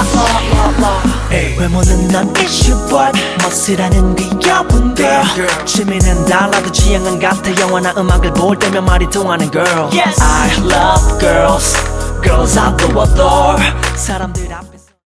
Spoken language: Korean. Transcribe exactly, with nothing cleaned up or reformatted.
외모는 넌 issue but 멋이라는 귀여운 girl 취미는 달라도 취향은 같아 영화나 음악을 볼 때면 말이 통하는 girl yes. I love girls Girls I do adore 사람들 앞